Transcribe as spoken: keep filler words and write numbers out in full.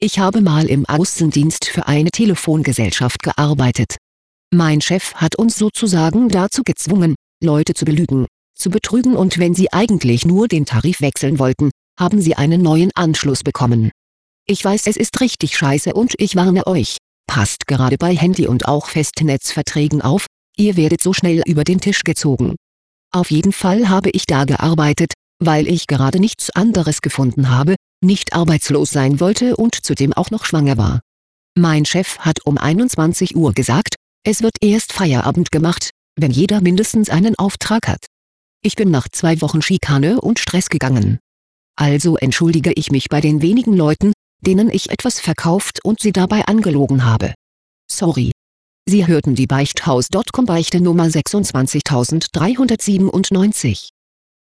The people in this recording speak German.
Ich habe mal im Außendienst für eine Telefongesellschaft gearbeitet. Mein Chef hat uns sozusagen dazu gezwungen, Leute zu belügen, zu betrügen, und wenn sie eigentlich nur den Tarif wechseln wollten, haben sie einen neuen Anschluss bekommen. Ich weiß, es ist richtig scheiße, und ich warne euch, passt gerade bei Handy- und auch Festnetzverträgen auf, ihr werdet so schnell über den Tisch gezogen. Auf jeden Fall habe ich da gearbeitet, weil ich gerade nichts anderes gefunden habe, nicht arbeitslos sein wollte und zudem auch noch schwanger war. Mein Chef hat um einundzwanzig Uhr gesagt, es wird erst Feierabend gemacht, wenn jeder mindestens einen Auftrag hat. Ich bin nach zwei Wochen Schikane und Stress gegangen. Also entschuldige ich mich bei den wenigen Leuten, denen ich etwas verkauft und sie dabei angelogen habe. Sorry. Sie hörten die Beichthaus Punkt com Beichte Nummer sechsundzwanzigtausenddreihundertsiebenundneunzig.